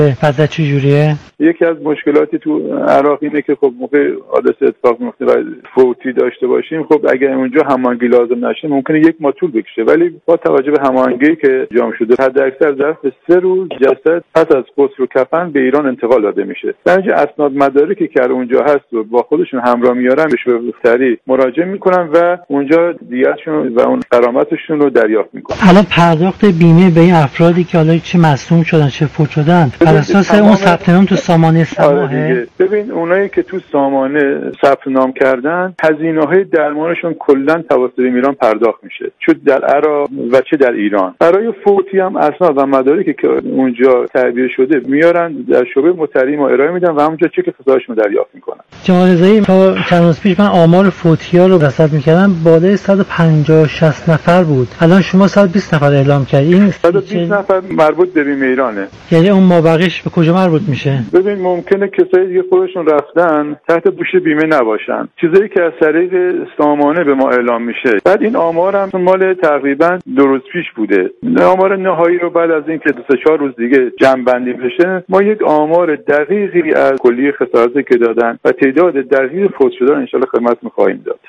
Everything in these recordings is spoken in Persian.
وضع چجوریه؟ یکی از مشکلاتی تو عراق اینه که خب موقع حادثه اتفاق میفته و فوتی داشته باشیم، خب اگر اونجا هماهنگی لازم نشه ممکنه یک ماه طول بکشه، ولی با توجه به هماهنگی که انجام شده حد اکثر ظرف 3 روز جسد پس از غسل و کفن به ایران انتقال داده میشه. در اینجا اسناد مدارکی که اونجا هست و با خودشون همراه میارن به شبه سریع مراجعه میکنن و اونجا دیتشون و اون غرامتشون رو دریافت میکنن. الان پرداخت بیمه به این افرادی که حالا چه مصدوم شدن چه فوت شدن بر اساس اون ثبت نام تو سامانه سماحه؟ ببین اونایی که تو سامانه ثبت نام کردن هزینه‌های درمانشون کلا توسط ایران پرداخت میشه، چه در عراق و چه در ایران. برای فوتی هم اسناد و مدارکی که اونجا تعبیه شده میارن در شعبه مطلعی ما ارائه میدن و همونجا چک فسادشون دریافت میکنن. جناب رضایی تا چند روز پیش من آمار فوتی‌ها رو رصد میکردم بالای 150-60 نفر بود، الان شما 120 نفر اعلام کردید. این 120 نفر مربوط به بیمه ایرانه. یعنی اون مابقیش به کجا مربوط میشه؟ ببین ممکنه کسایی دیگه خودشون رفتن تحت پوشش بیمه نباشن، چیزایی که از طریق سامانه به ما اعلام میشه. بعد این آمار هم مال تقریبا 2 روز پیش بوده. آمار نهایی رو بعد از اینکه 2-4 روز دیگه جمع بندی بشه ما یک آمار دقیقی از کلیه خسارتی که دادن و تعداد دقیق فوت شدن ان شاءالله خدمتتون خواهیم داد.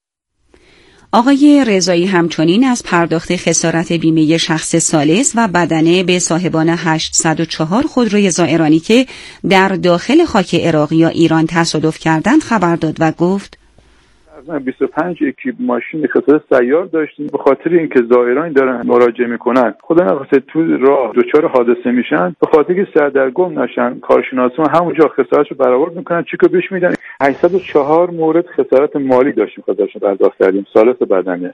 آقای رضایی همچنین از پرداخت خسارت بیمه شخص ثالث و بدنه به صاحبان 804 خودروی زائرانی که در داخل خاک عراق یا ایران تصادف کردند خبر داد و گفت 25 اکیپ ماشین خسارت سیار داشتیم به خاطر اینکه زائران دارن مراجعه میکنن خدا نخواسته تو راه دچار حادثه میشن، به خاطر که سردرگم نشن کارشناسان همونجا خسارتشو برآورد میکنن چیکو بهش میدن. 804 مورد خسارت مالی داشتیم خسارتشو پرداخت کردیم ثالث بدنه.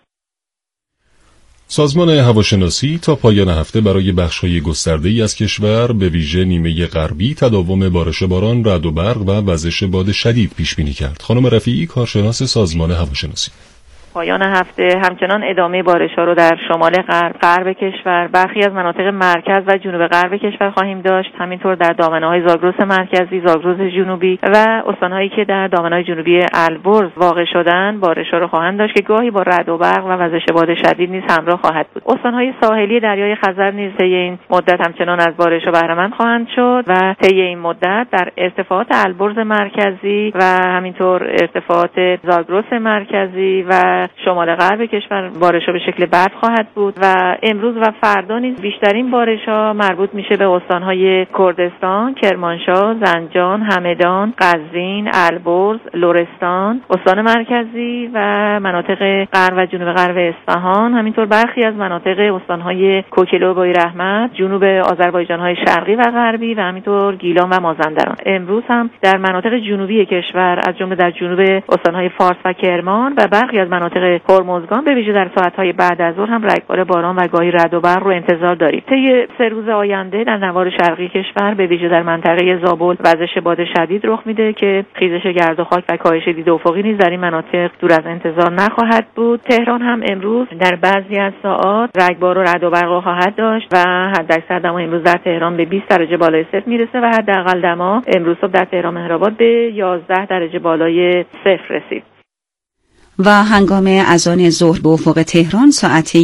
سازمان هواشناسی تا پایان هفته برای بخش‌های گسترده‌ای از کشور به ویژه نیمه غربی تداوم بارش باران، رعد و برق و وزش باد شدید پیش بینی کرد. خانم رفیعی کارشناس سازمان هواشناسی: پایان هفته همچنان ادامه بارش‌ها رو در شمال غرب کشور، برخی از مناطق مرکز و جنوب غرب کشور خواهیم داشت. همینطور در دامنه‌های زاگرس مرکزی، زاگرس جنوبی و استان‌هایی که در دامنه‌های جنوبی البرز واقع شدن بارش‌ها رو خواهند داشت که گاهی با رعد و برق و وزش باد شدید نیز همراه خواهد بود. استان‌های ساحلی دریای خزر نیز طی این مدت همچنان از بارش‌ها بهره مند خواهند شد و طی این مدت در ارتفاعات البرز مرکزی و همینطور ارتفاعات زاگرس مرکزی و شمال غرب کشور بارش‌ها به شکل برف خواهد بود و امروز و فردا نیز بیشترین بارش‌ها مربوط میشه به استان‌های کردستان، کرمانشاه، زنجان، همدان، قزوین، البرز، لرستان، استان مرکزی و مناطق غرب و جنوب غرب اصفهان، همینطور برخی از مناطق استان‌های کوکلو و بویراحمد، جنوب آذربایجان‌های شرقی و غربی و همینطور گیلان و مازندران. امروز هم در مناطق جنوبی کشور از جمله در جنوب استان‌های فارس و کرمان و برخی از مناطق هرمزگان به ویژه در ساعت‌های بعد از ظهر هم رگبار باران و گاهی رعد و برق رو انتظار داریم. طی 3 روز آینده در نوار شرقی کشور به ویژه در منطقه زابل وزش باد شدید رخ میده که خیزش گرد و خاک و کاهش دید افقی نیز در این مناطق دور از انتظار نخواهد بود. تهران هم امروز در بعضی از ساعات رگبار و رعد و برق خواهد داشت و حداکثر دما امروز در تهران به 20 درجه بالای صفر میرسه و حداقل دما امروز صبح در تهران مهرآباد به 11 درجه بالای صفر رسید. و هنگام اذان ظهر به افق تهران ساعت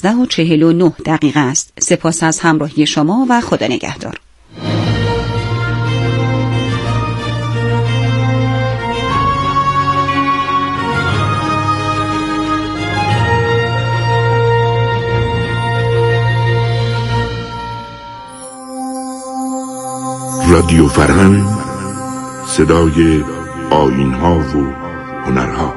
11:49 است. سپاس از همراهی شما و خدا نگهدار. رادیو فرهنگ، صدای آیین‌ها و هنرها.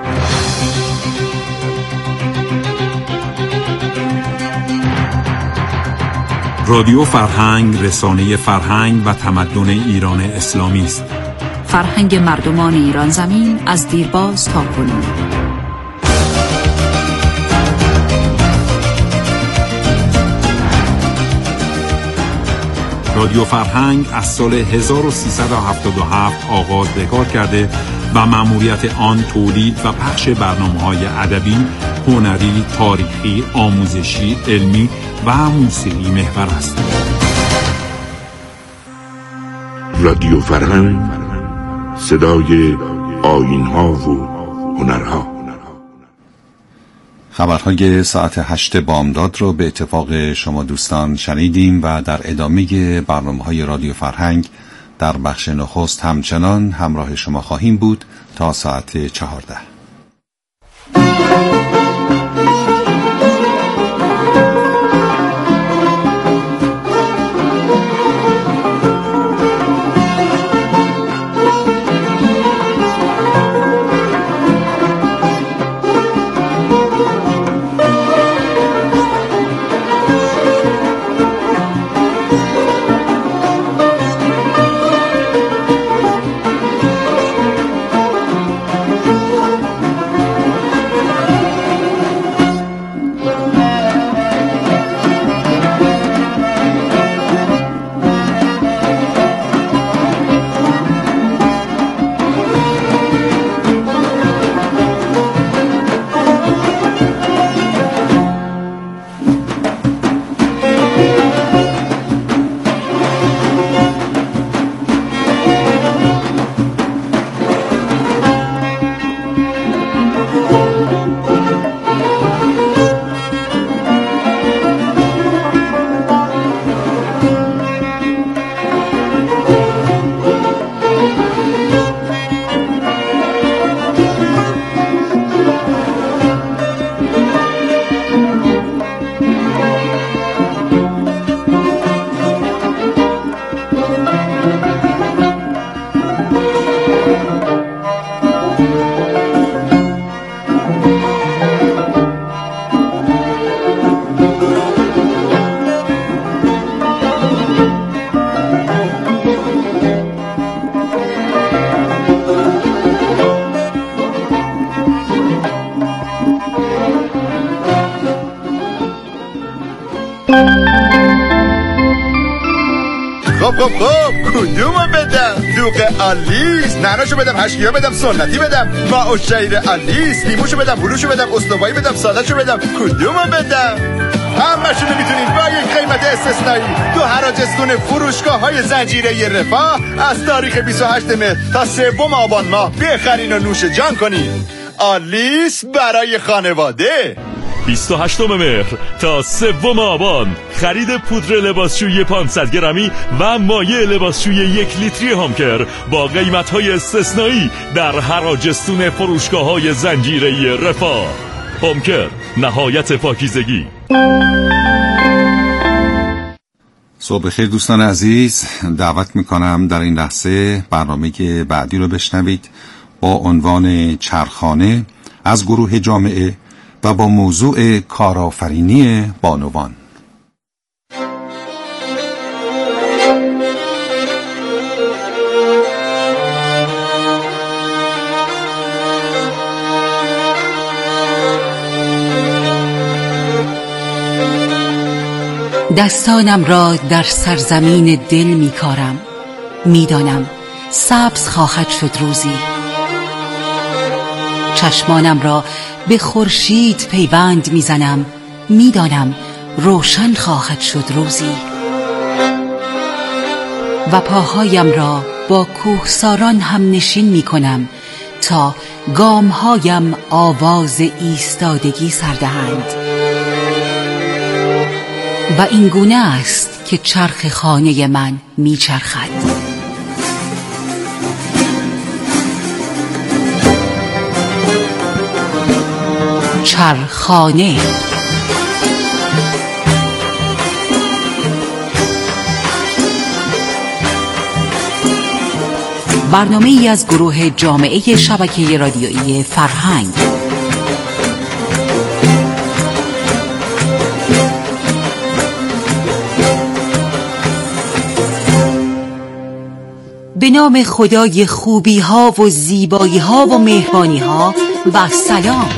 رادیو فرهنگ رسانه فرهنگ و تمدن ایران اسلامی است. فرهنگ مردمان ایران زمین از دیرباز تا کنون. رادیو فرهنگ از سال 1377 آغاز به کار کرده و مأموریت آن تولید و پخش برنامه‌های ادبی، هنری، تاریخی، آموزشی، علمی و موسیقی محور است. رادیو فرهنگ، صدای آیین‌ها و هنرها. خبرهای ساعت 8 بامداد رو به اتفاق شما دوستان شنیدیم و در ادامه برنامه‌های رادیو فرهنگ در بخش نخست همچنان همراه شما خواهیم بود تا ساعت 14. خب کدومو بدم؟ دوغ آلیس، نعناشو بدم، هشکیا بدم، سنتی بدم، ماء الشعیر آلیس، لیموشو بدم، بلوشو بدم، استوایی بدم، سادهشو بدم، کدومو بدم؟ همشونو میتونید با یک قیمت استثنایی تو حراجستون فروشگاه‌های زنجیره رفاه از تاریخ 28 مهر تا 3 آبان ماه بخرین و نوش جان کنین. آلیس برای خانواده. 28 مهر تا 3 آبان خرید پودر لباسشویی 500 گرمی و مایع لباسشویی 1 لیتری هامکر با قیمت‌های استثنایی در حراجستون فروشگاه‌های زنجیره رفاه. هامکر، نهایت پاکیزگی. صبح بخیر دوستان عزیز، دعوت میکنم در این لحظه برنامه بعدی رو بشنوید با عنوان چرخانه از گروه جامعه و با موضوع کارآفرینی بانوان. دستانم را در سرزمین دل می کارم، می دانم سبز خواهد شد روزی. چشمانم را به خورشید پیوند می زنم، می دانم روشن خواهد شد روزی. و پاهایم را با کوهساران هم نشین می کنم تا گامهایم آواز ایستادگی سردهند. و این گونه است که چرخ خانه من می چرخد. چرخانه. برنامه ای از گروه جامعه شبکه رادیویی فرهنگ. به نام خدای خوبی ها و زیبایی ها و مهربانی ها و سلام.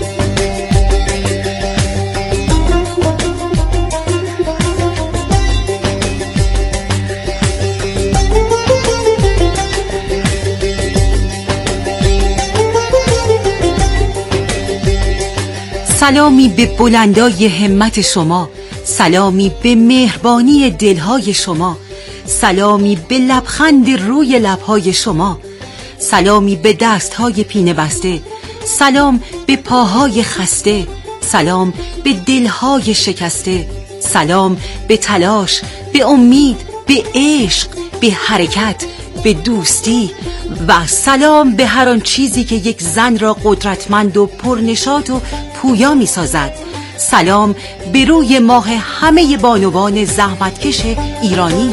سلامی به بلندای همت شما، سلامی به مهربانی دلهای شما، سلامی به لبخند روی لبهای شما، سلامی به دستهای پینه بسته، سلام به پاهای خسته، سلام به دلهای شکسته، سلام به تلاش، به امید، به عشق، به حرکت، به دوستی و سلام به هر آن چیزی که یک زن را قدرتمند و پرنشاط و پویا می سازد. سلام به روی ماه همه بانوان زحمتکش ایرانی.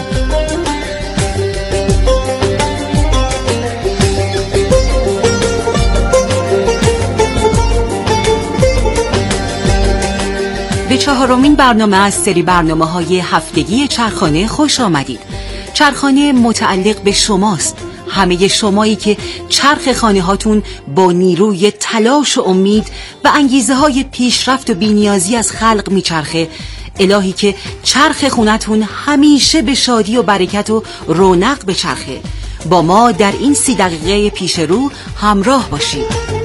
به 4مین برنامه از سری برنامه‌های هفتگی چرخانه خوش آمدید. چرخانه متعلق به شماست، همه شمایی که چرخ خانه هاتون با نیروی تلاش و امید و انگیزه های پیشرفت و بینیازی از خلق میچرخه. الهی که چرخ خونتون همیشه به شادی و برکت و رونق بچرخه. با ما در این 30 دقیقه پیش رو همراه باشید.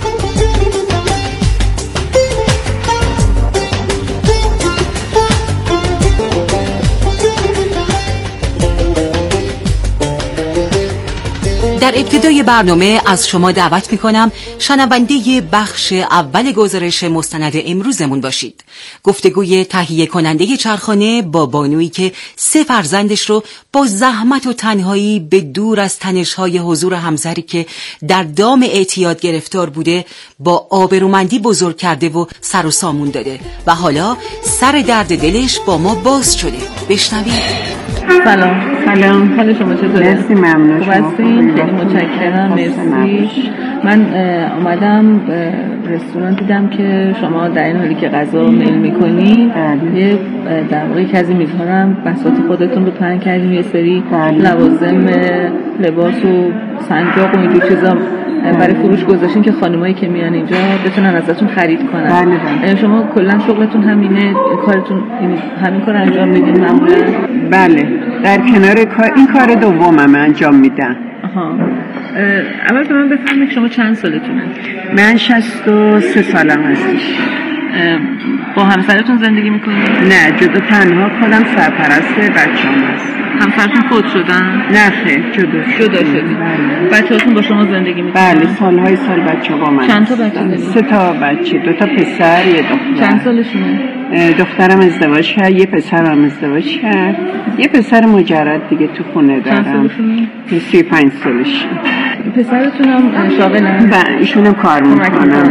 در ابتدای برنامه از شما دعوت میکنم شنونده بخش اول گزارش مستند امروزمون باشید. گفتگوی تهیه کننده چرخانه با بانویی که 3 فرزندش رو با زحمت و تنهایی به دور از تنش‌های حضور همسری که در دام اعتیاد گرفتار بوده با آبرومندی بزرگ کرده و سر و سامون داده و حالا سر درد دلش با ما باز شده. بشنوید. سلام، حال شما چطوره؟ مرسی، ممنون. خوب هستین؟ خیلی متشکرم. مرسی. من اومدم رستوران دیدم که شما در این حالی که غذا میل میکنی یه در واقع یکی از این میزهارم بساط خودتون رو پهن کردیم، یه سری لوازم لباس و سنجاق و اینجور چیزا برای فروش گذاشتین که خانمایی که میان اینجا بتونن ازتون خرید کنن. بله. شما کلا شغلتون همینه؟ کارتون همین کار انجام میدین معمولا؟ بله، در کنار این کار دومم انجام میدم. اول به من بفرمایید شما چند سالتونه؟ من 63 سالم هستش. با همسرتون زندگی میکنید؟ نه، جدا تنها خودم سرپرست بچه‌ام هست. همسرتون فوت شدن؟ نه خیر، جدا شدیم. بچه‌هاتون با شما زندگی میکنن؟ بله، سالهای سال بچه با من. چند تا بچه دارید؟ 3 تا بچه، 2 تا پسر، 1 دختر. چند سالشونه؟ دخترم ازدواج کرد، 1 پسرم ازدواج کرد، 1 پسر مجرد دیگه تو خونه دارم. چند سالشونه؟ 35 سالش. پسرتون هم شاغلن؟ بله، ایشون هم کار میکنن.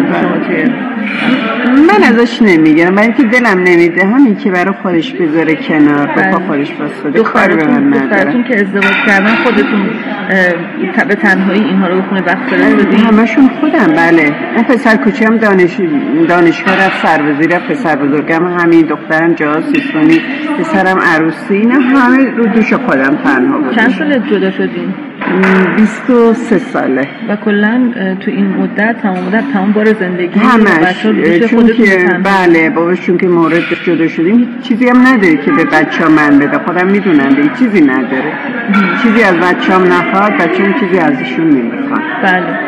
من ازش نمیگم، برای که دلم نمیده همین که برای خودش بذاره کنار، با خودش بساده، کار به من نداره. دخترتون که ازدواج کردن خودتون به تنهایی اینها رو بخونه وقت فرستادین؟ همشون خودم. بله، اون پسر کوچیم دانشگاه رفت، سربازی رفت، پسر بزرگم همین، دخترم جهاز سیستمی، پسرم عروسی، اینا همه رو دوش خودم تنها بودم. چند سال جدا شدین؟ 23 ساله. و کلا تو این مدت تمام بار زندگی همش چون که بله باباشون که مورد جدا شدیم چیزی هم نداره که به بچه‌ها من بده، خودم میدونم به چیزی نداره. چیزی از بچه‌ام نخواد، بچه‌م چیزی ازشون نمیخواد. بله.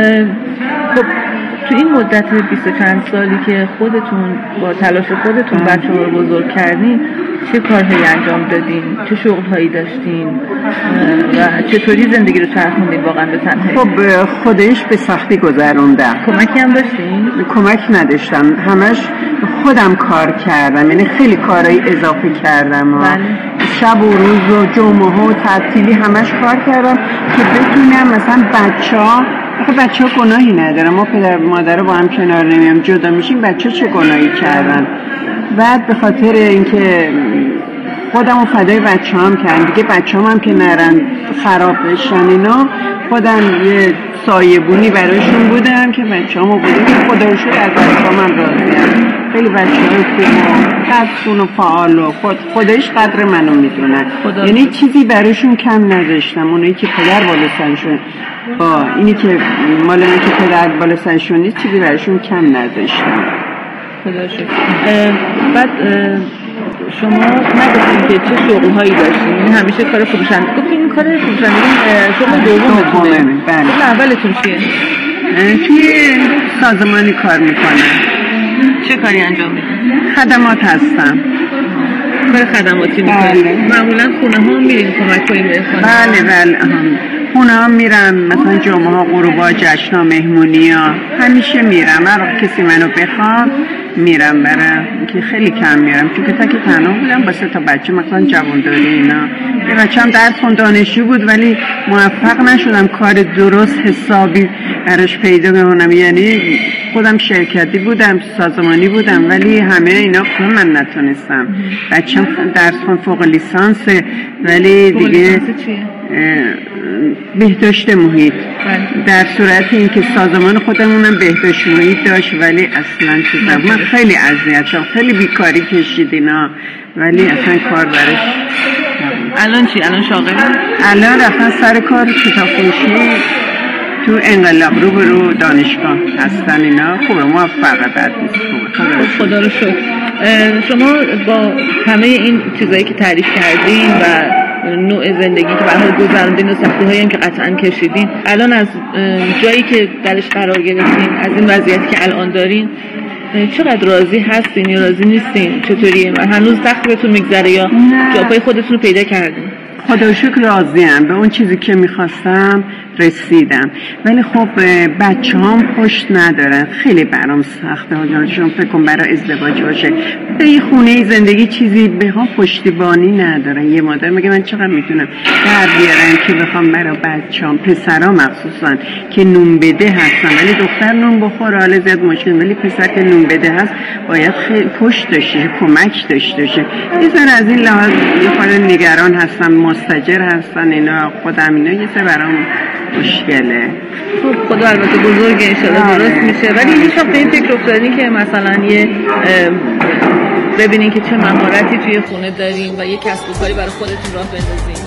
خب تو این مدت 20 چند سالی که خودتون با تلاش خودتون بچه‌ها رو بزرگ کردین چه کارهایی انجام دادین؟ چه شغل‌هایی داشتین؟ و چطوری زندگی رو چرخوندین واقعا به تنهایی؟ خب خودش به سختی گذروندم. کمکی هم داشتین؟ کمک نداشتم، همش خودم کار کردم، یعنی خیلی کارهای اضافه کردم. بله. شب و روز و جمعه و تعطیلی همش کار کردم که بتونم مثلا بچه‌ها گناهی ندارن، ما پدر مادر با هم کنار نمیام، جدا میشیم، بچه‌ها چه گناهی کردن؟ بعد به خاطر اینکه خودمو فدای بچه‌ام کردم دیگه، بچه‌ام که نرن خراب بشن اینا، خودم یه سایه‌بونی براشون بودم که بچه‌امو بودم که خدا رو شکر از بچه‌ام راضیم. خیلی بچه‌های خوب و قدرشون و فعال و خودش قدر منو میدونن، یعنی چیزی براشون کم نذاشتم. اونایی که پدر بالا سرشون با اینی که مال من که پدر بالا سرشون نیست، چیزی براشون کم نذاشتم. خدا شکر. بعد شما نگفتین که چه شغل‌هایی داشتین؟ یعنی همیشه کار فروشنده گفتین. این کار فروشندگی شغل دومه. بله. اولتون چیه؟ توی سازمانی کار میکنم. چه کاری انجام میدین؟ خدمات هستم. کار خدماتی میکنین؟ معمولا خونه ها میرین کمک کنین به خانه؟ بله. خونه ها میرم، مثلا جمعه ها، غروبا، جشن ها، مهمونی ها، همیشه میرم. هر کسی منو بخواد میرم برای که خیلی کم میرم، چون که تکی تنها بودم با 3 تا بچه، مثلا جوان‌داری اینا. یه بچه‌م درس خوند، دانشجو بود، ولی موفق نشدم کار درست حسابی براش پیدا بکنم. یعنی خودم شرکتی بودم، سازمانی بودم، ولی همه اینا خودم من نتونستم. بچه‌م درس خوند فوق لیسانس، ولی دیگه بهداشت محیط. در صورت اینکه سازمان خودمونم بهداشت محیط داشت، ولی اصلا چیزا من خیلی اذیت شدم، خیلی بیکاری کشید اینا، ولی اصلا کار برش. الان چی؟ الان شاغلی؟ الان رفتن سر کار کتاب فروشی تو انقلاب رو دانشگاه هستن اینا. خوبه، موفقه، بد نیست، خوبه، خدا رو شکر. شما با همه این چیزایی که تعریف کردین و نوع زندگی که به حال گذروندین و سختی‌هایی هم که قطعاً کشیدین، الان از جایی که درش قرار گرفتین، از این وضعیتی که الان دارین، چقدر راضی هستین یا راضی نیستین؟ چطوریه؟ هنوز سخت بهتون میگذره یا جاپای خودتون رو پیدا کردین؟ خدا شکر راضیم، به اون چیزی که میخواستم رسیدم. ولی خب بچه هم پشت ندارن، خیلی برام سخته ها، چون فکر کنم برای ازدواج باشه به یه خونه زندگی چیزی به ها پشتیبانی ندارن. یه مادر میگه من چقدر میتونم در بیارم که بخوام برای بچه هم، پسرها مخصوصا که نون بده هستن، ولی دختر نون بخوره حالا زیاد مشکل، ولی پسر که نون بده هست باید خیلی پشت داشته، کمک داشته باشه. یه از این لحاظ یه خورده نگران هستم، مستاجر هستن اینا، خودم اینا یه سه برام مشکله. خب خدا البته بزرگه، انشالله درست میشه. ولی هیچ وقت این فکر افتادین که مثلا یه ببینین که چه مهارتی توی خونه دارین و یه کسب و کاری برای خودتون راه بندازین؟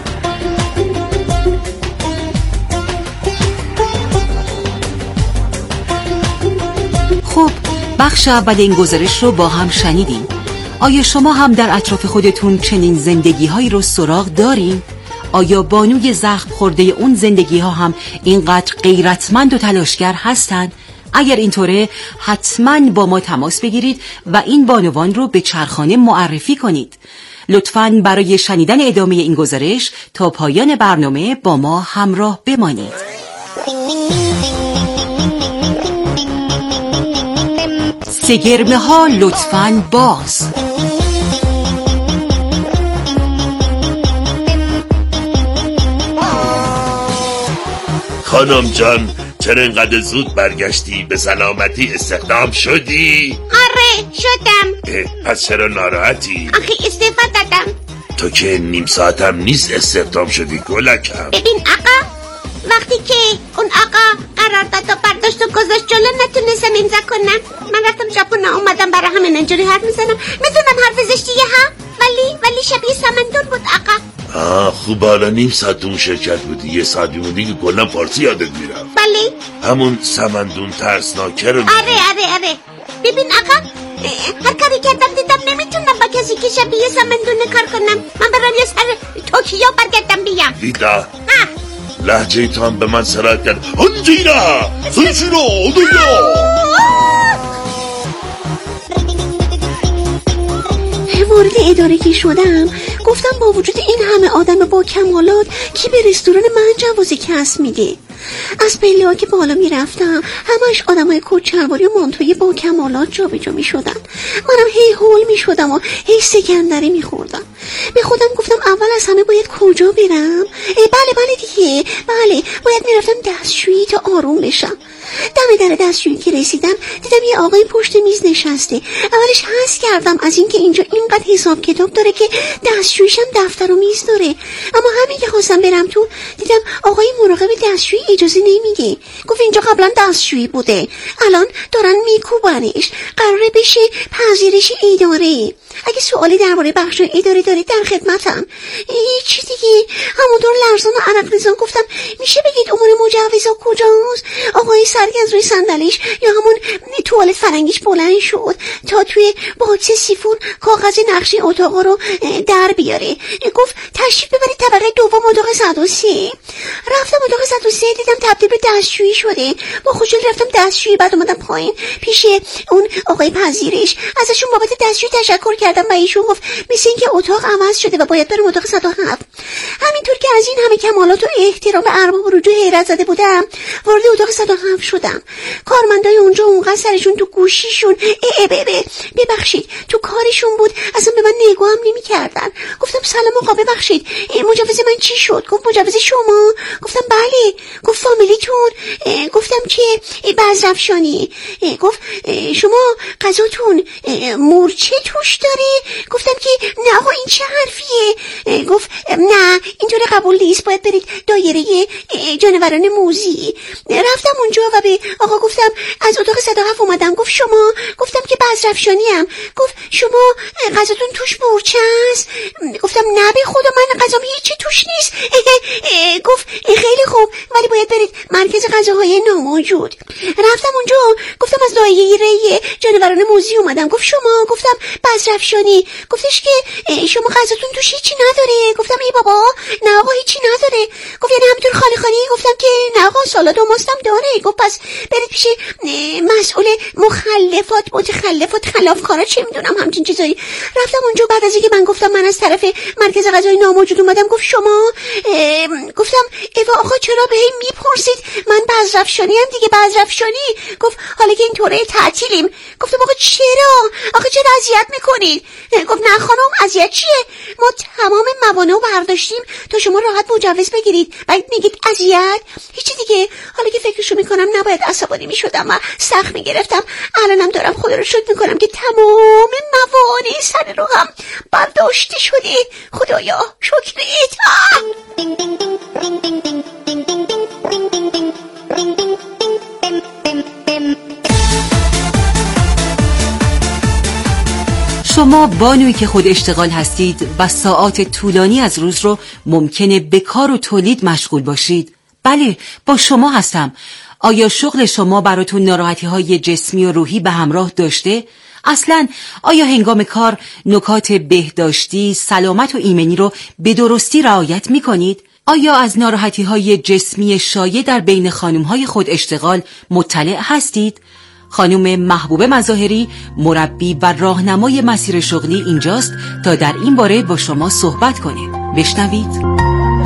خب بخش اول این گزارش رو با هم شنیدیم. آیا شما هم در اطراف خودتون چنین زندگی هایی رو سراغ دارین؟ آیا بانوی زخم خورده اون زندگی ها هم اینقدر غیرتمند و تلاشگر هستند؟ اگر اینطوره حتما با ما تماس بگیرید و این بانوان رو به چرخانه معرفی کنید. لطفاً برای شنیدن ادامه این گزارش تا پایان برنامه با ما همراه بمانید. سگرمه ها لطفاً باز. خانم جان، چرا اینقدر زود برگشتی؟ به سلامتی استخدام شدی؟ آره شدم. پس چرا ناراحتی؟ آخه استعفا دادم. تو که نیم ساعتم نیست استخدام شدی گلکم. ببین آقا، وقتی که اون آقا قرار داد و برداشت و گذاشت جلو نتونستم امضا کنم. من رفتم ژاپن اومدم، برای همین اینجوری حرف میزنم. میدونم حرف زشتیه ها، ولی شبیه سمندون بود آقا. خوب، حالا نیم ساعت اون شرکت بودی، یه ساعت بودی که کلا فارسی یادت میرم. بله همون سمندون ترسناکه رو آره. ببین آقا، هر کاری کردم دیدم نمیتونم با کسی که شبیه سمندونه کار کنم. من برام یه سر توکیو برگردم بیام. دیدا لهجه تو هم به من سرایت کرد. هنجینا سنشیرو دویا. وارد اداره که شدم گفتم با وجود این همه آدم با کمالات کی به رستوران من جواز کسب میده؟ از پله ها که بالا میرفتم همش آدمای کچلواری و مانتوی با کمالات جا به جا میشدن. منم هی هول میشدم و هی سکندری میخوردم. به خودم گفتم اول از همه باید کجا برم؟ بله دیگه، باید میرفتم دستشویی تا آروم بشم. دم در دستشویی که رسیدم دیدم یه آقای پشت میز نشسته. اولش حس کردم از اینکه اینجا اینقدر حساب کتاب داره که دستشوییشم دفتر و میز داره، اما همین که خواستم برم تو دیدم آقای مراقب دستشویی اجازه نمیده. گفت اینجا قبلا دستشویی بوده، الان دارن میکوبنش، قراره بشه پذیرش اداره. اگه سوالی درباره بخش اداره دارید در خدمتم. چی دیگه؟ همونطور لرزان و عرق ریزان گفتم میشه بگید امور مجوزا کجاست؟ آقای سرگ از روی صندلیش یا همون توالت فرنگیش بلند شد تا توی باکس سیفون کاغذ نقشه اتاق رو در بیاره. گفت تشریف ببرید طبقه دوم اتاق 103. رفتم اتاق 103 دیدم تبدیل به دستشویی شده. با خوشحالی رفتم دستشویی، بعد اومدم پایین پیش اون آقای پذیرش، ازشون بابت دستشویی تشکر کردم و ایشون گفت مثل این که اتاق عوض شده و باید برم اتاق 107. همینطور که از این همه کمالات و احترام به ارباب رجوع حیرت زده بودم، وارد اتاق 107 شدم. کارمندای اونجا اونقدر سرشون تو گوشیشون ببخشید تو کارشون بود اصلا به من نگاه هم نمی‌کردن. گفتم سلام آقا ببخشید مجوز من چی شد؟ گفت مجوز شما؟ گفتم بله. گفت فامیلیتون؟ گفتم که بزرفشانی. گفت شما غذاتون مورچه توش داره؟ گفتم که نه آقا این چه حرفیه؟ گفت نه اینطور قبول نیست، باید برید دایره جانوران موذی. رفتم اونجا و به آقا گفتم از اتاق 107 اومدم. گفت شما؟ گفتم که بزرفشانی ام. گفت شما غذاتون توش مورچه است؟ گفتم نه به خدا من غذام هیچی توش نیست. گفت خیلی خوب ولی باید برید مرکز غذاهای ناموجود. رفتم اونجا گفتم از دایره جانوران موذی اومدم. گفت شما؟ گفتم بزرفشانی. گفتش که شما غذاتون توش هیچی نداره؟ گفتم ای بابا نه آقا هیچی نداره. گفت یعنی همینطور خالی خالی؟ گفتم که نه آقا سالاد و ماستم داره. گفت پس برید پیش مسئول متخلفات خلافکارا چه میدونم همچین چیزایی. رفتم اونجا بعد از اینکه من گفتم من از طرف مرکز غذای ناموجود اومدم. گفت شما؟ گفتم ایوا آقا چرا به این میپرسید؟ من بزرفشانی ام دیگه بزرفشانی. گفت حالا که اینطوره تعطیلیم. گفتم آقا چرا؟ آقا چرا اذیت میکنید؟ گفت نه خانم اذیت چیه؟ ما تمام موانع رو برداشتیم تا شما راحت مجوز بگیرید بعد میگید اذیت؟ هیچی دیگه. حالا که فکرشو میکنم نباید عصبانی میشدم و سخت میگرفتم. الانم دارم خدا رو شکر میکنم که تمام موانع سر رو هم برداشته شده. خدایا شکرت. شما بانویی که خود اشتغال هستید و ساعات طولانی از روز رو ممکنه به کار و تولید مشغول باشید. بله با شما هستم. آیا شغل شما براتون ناراحتی‌های جسمی و روحی به همراه داشته؟ اصلاً آیا هنگام کار نکات بهداشتی، سلامت و ایمنی رو به درستی رعایت می‌کنید؟ آیا از ناراحتی‌های جسمی شایع در بین خانم‌های خود اشتغال مطلع هستید؟ خانم محبوبه مظاهری مربی و راهنمای مسیر شغلی اینجاست تا در این باره با شما صحبت کنه. بشنوید.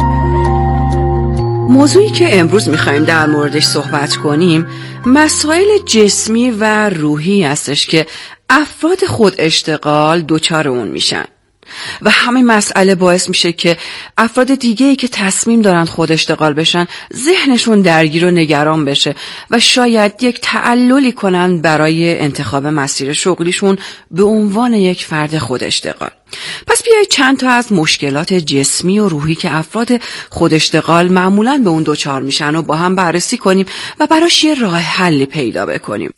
موضوعی که امروز میخوایم در موردش صحبت کنیم مسائل جسمی و روحی هستش که افراد خود اشتغال دوچار اون میشن و همین مسئله باعث میشه که افراد دیگه‌ای که تصمیم دارن خود اشتغال بشن ذهنشون درگیر و نگران بشه و شاید یک تعللی کنن برای انتخاب مسیر شغلیشون به عنوان یک فرد خود اشتغال. پس بیایید چند تا از مشکلات جسمی و روحی که افراد خود اشتغال معمولاً به اون دوچار میشن و با هم بررسی کنیم و براش یه راه حلی پیدا بکنیم.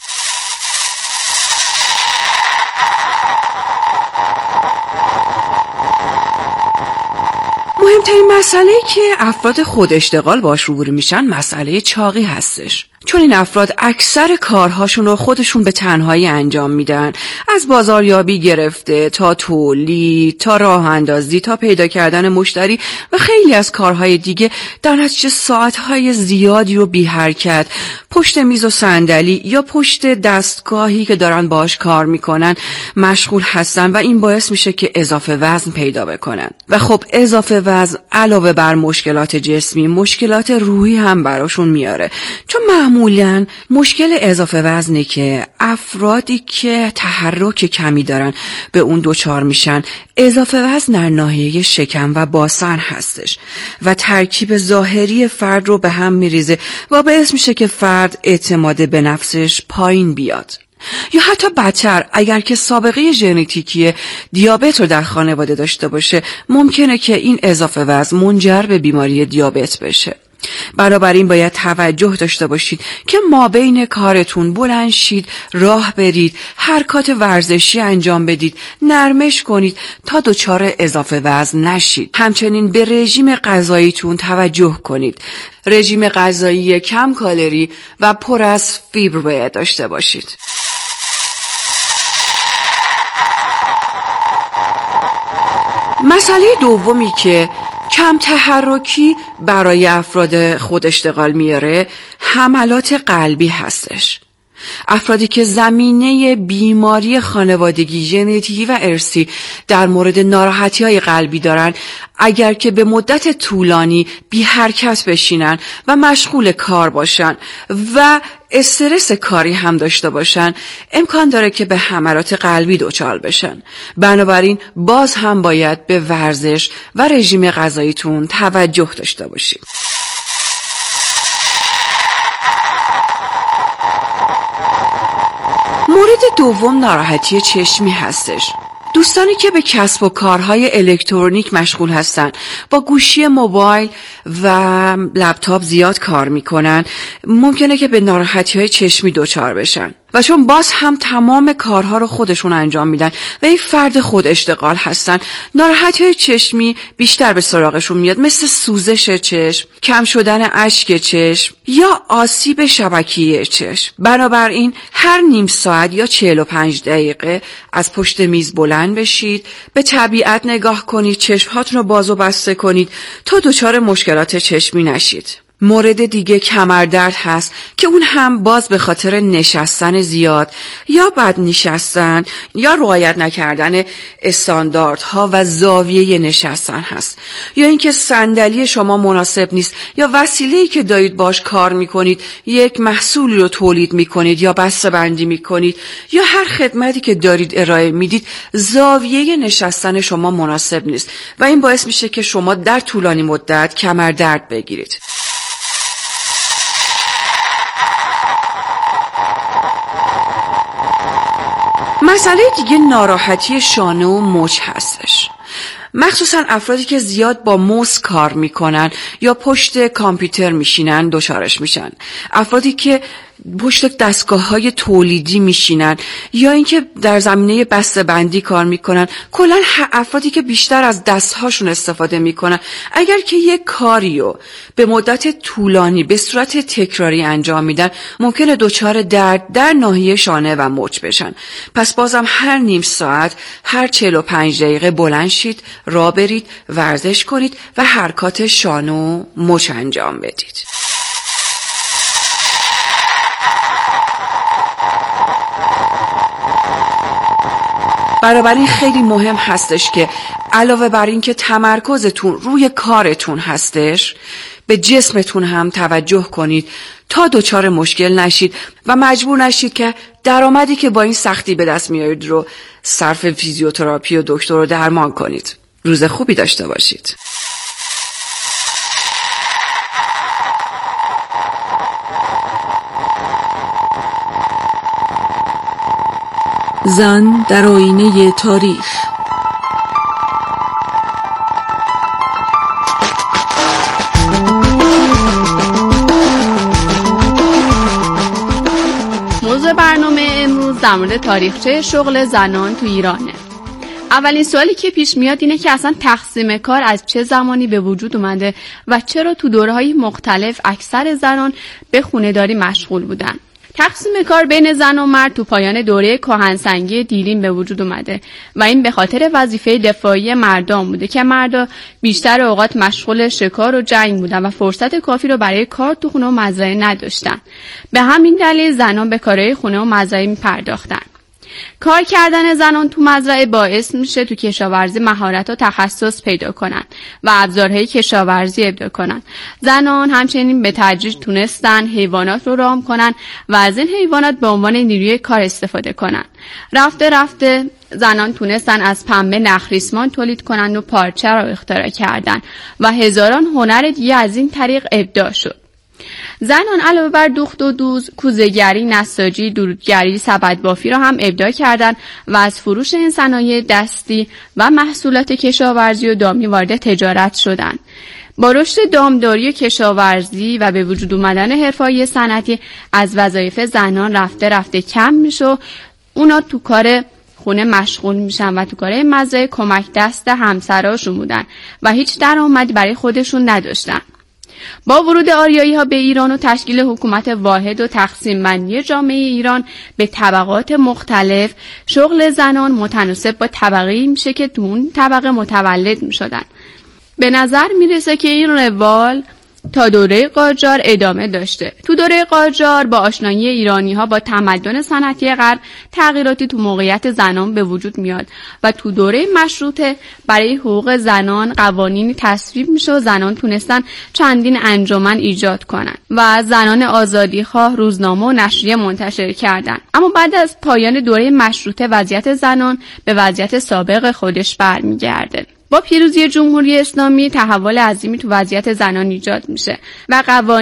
مهمترین مسئله‌ای که افراد خود اشتغال باش روبرو میشن مسئله چاقی هستش. چون این افراد اکثر کارهاشون رو خودشون به تنهایی انجام میدن، از بازاریابی گرفته تا تولید تا راه اندازی تا پیدا کردن مشتری و خیلی از کارهای دیگه، در نتیجه ساعتهای زیادی رو بی حرکت پشت میز و صندلی یا پشت دستگاهی که دارن باهاش کار میکنن مشغول هستن و این باعث میشه که اضافه وزن پیدا بکنن و خب اضافه وزن علاوه بر مشکلات جسمی مشکلات روحی هم براشون میاره. چون معمولاً مشکل اضافه وزنه که افرادی که تحرک کمی دارن به اون دوچار میشن. اضافه وزن در ناحیه شکم و باسن هستش و ترکیب ظاهری فرد رو به هم میریزه و باعث میشه که فرد اعتماد به نفسش پایین بیاد. یا حتی بدتر اگر که سابقه ژنتیکی دیابت رو در خانواده داشته باشه ممکنه که این اضافه وزن منجر به بیماری دیابت بشه. بنابراین باید توجه داشته باشید که مابین کارتون بلند شید، راه برید، حرکات ورزشی انجام بدید، نرمش کنید تا دچار اضافه وزن نشید. همچنین به رژیم غذاییتون توجه کنید. رژیم غذایی کم کالری و پر از فیبر باید داشته باشید. مسئله دومی که کم تحرکی برای افراد خود اشتغال میاره حملات قلبی هستش. افرادی که زمینه بیماری خانوادگی، ژنتیکی و ارثی در مورد ناراحتی‌های قلبی دارن، اگر که به مدت طولانی بی حرکت بشینن و مشغول کار باشن و استرس کاری هم داشته باشن، امکان داره که به حملات قلبی دچار بشن. بنابراین باز هم باید به ورزش و رژیم غذاییتون توجه داشته باشید. مورد دوم ناراحتی چشمی هستش. دوستانی که به کسب و کارهای الکترونیک مشغول هستن، با گوشی موبایل و لپتاپ زیاد کار میکنن، ممکنه که به ناراحتی‌های چشمی دچار بشن و چون باز هم تمام کارها رو خودشون انجام میدن و این فرد خود اشتغال هستن، ناراحتی‌های چشمی بیشتر به سراغشون میاد، مثل سوزش چشم، کم شدن اشک چشم یا آسیب شبکیه چشم. بنابراین هر نیم ساعت یا 45 دقیقه از پشت میز بلند بشید، به طبیعت نگاه کنید، چشم‌هاتون رو باز و بسته کنید تا دچار مشکلات چشمی نشید. مورد دیگه کمردرد هست که اون هم باز به خاطر نشستن زیاد یا بد نشستن یا رعایت نکردن استانداردها و زاویه نشستن هست، یا اینکه صندلی شما مناسب نیست، یا وسیله‌ای که دارید باش کار میکنید یک محصولی رو تولید میکنید یا بسته‌بندی میکنید، یا هر خدمتی که دارید ارائه میدید زاویه نشستن شما مناسب نیست و این باعث میشه که شما در طولانی مدت کمردرد بگیرید. مسئله دیگه ناراحتی شانه و مچ هستش. مخصوصا افرادی که زیاد با موس کار میکنن یا پشت کامپیوتر میشینن دچارش میشن. افرادی که پشت دستگاه‌های تولیدی میشینن یا اینکه در زمینه بسته‌بندی کار میکنن، کلاً افرادی که بیشتر از دستهاشون استفاده میکنن، اگر که یک کاریو به مدت طولانی به صورت تکراری انجام میدن، ممکنه دچار درد در ناحیه شانه و مچ بشن. پس بازم هر نیم ساعت، هر 45 دقیقه بلند شید، راه برید، ورزش کنید و حرکات شانه و مچ انجام بدید. بنابراین خیلی مهم هستش که علاوه بر این که تمرکزتون روی کارتون هستش، به جسمتون هم توجه کنید تا دچار مشکل نشید و مجبور نشید که درآمدی که با این سختی به دست میارید رو صرف فیزیوتراپی و دکتر و درمان کنید. روز خوبی داشته باشید. زن در آینه تاریخ. موضوع برنامه امروز در مورد تاریخچه شغل زنان تو ایرانه. اولین سوالی که پیش میاد اینه که اصلا تقسیم کار از چه زمانی به وجود اومده و چرا تو دوره‌های مختلف اکثر زنان به خونه‌داری مشغول بودن. تقسیم کار بین زن و مرد تو پایان دوره کهنسنگی دیلیم به وجود اومده و این به خاطر وظیفه دفاعی مردان بوده که مردا بیشتر اوقات مشغول شکار و جنگ بودن و فرصت کافی رو برای کار تو خونه و مزرعه نداشتن. به همین دلیل زنان به کارهای خونه و مزرعه می‌پرداختن. کار کردن زنان تو مزرعه باعث میشه تو کشاورزی مهارت و تخصص پیدا کنن و ابزارهای کشاورزی ابداع کنن. زنان همچنین به تدریج تونستن حیوانات رو رام کنن و از این حیوانات به عنوان نیروی کار استفاده کنن. رفته رفته زنان تونستن از پنبه نخریسمان تولید کنن و پارچه رو اختراع کردن و هزاران هنر دیگه از این طریق ابداع شد. زنان علاوه بر دوخت و دوز، کوزه‌گری، نساجی، درودگری، سبدبافی را هم ابداع کردند و از فروش این صنایع دستی و محصولات کشاورزی و دامی وارد تجارت شدند. با رشد دامداری و کشاورزی و به وجود آمدن حرفه‌های صنعتی، از وظایف زنان رفته رفته کم میشه. اونا تو کار خونه مشغول میشن و تو کار مزرعه کمک دست همسراشون بودن و هیچ درآمدی برای خودشون نداشتن. با ورود آریایی‌ها به ایران و تشکیل حکومت واحد و تقسیم بندی جامعه ایران به طبقات مختلف، شغل زنان متناسب با طبقه‌ای میشه که تو اون طبقه متولد میشدن. به نظر میرسه که این روال تا دوره قاجار ادامه داشته. تو دوره قاجار با آشنایی ایرانی‌ها با تمدن سنتی غرب تغییراتی تو موقعیت زنان به وجود میاد و تو دوره مشروطه برای حقوق زنان قوانینی تصویب میشه و زنان تونستن چندین انجمن ایجاد کنن و زنان آزادیخواه روزنامه و نشریه منتشر کردن. اما بعد از پایان دوره مشروطه وضعیت زنان به وضعیت سابق خودش برمیگرده. با پیروزی جمهوری اسلامی تحول عظیمی تو وضعیت زنان ایجاد میشه و قوانین